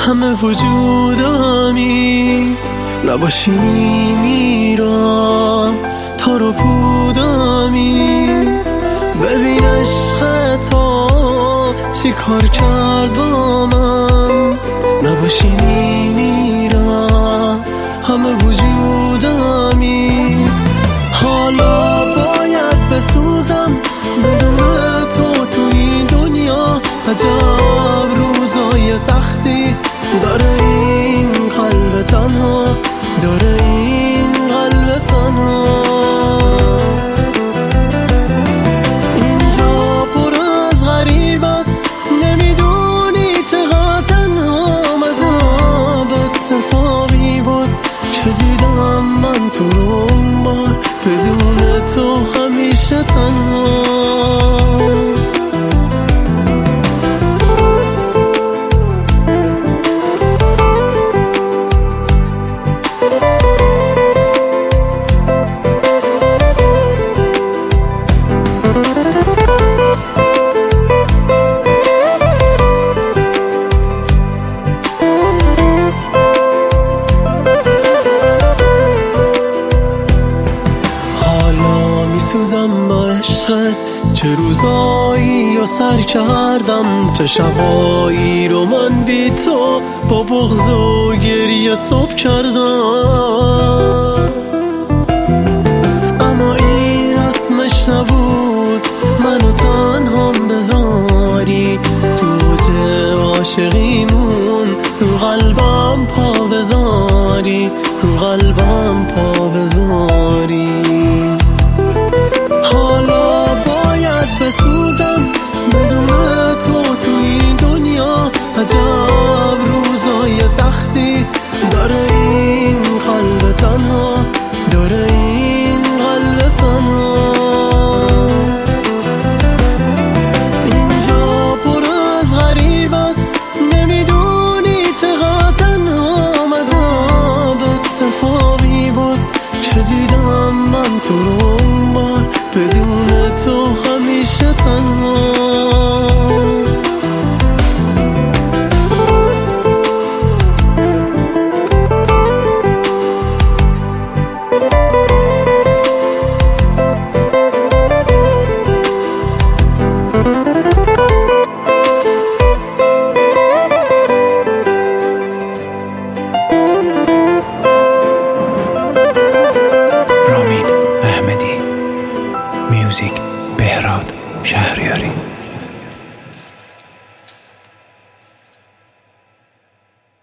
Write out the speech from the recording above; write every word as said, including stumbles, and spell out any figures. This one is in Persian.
همه وجودمی نباشی میمیرم، تارو پودمی. ببین عشق تو چی کار کرد با من، نباشی میمیرم، همه وجودمی. حالا باید بسوزم بدون تو تو این دنیا. عجب روزای سختی داره این قلب تنها، داره این قلب تنها. اینجا پر از غریب است، نمیدونی چقدر تنها. عجب اتفاقی بود که دیدم من تو رو اون بار، بدون تو همیشه تنها. میسوزم با عشقت، چه روزایی و سر کردم، چه شبایی رو من بی تو با بغض و گریه صبح کردم. اما این رسمش نبود منو تنهام بذاری، تو اوج عاشقیمون رو قلبم پا بذاری، رو قلبم پا بذاری. حالا باید بسوزم بدون تو تو این دنیا. عجب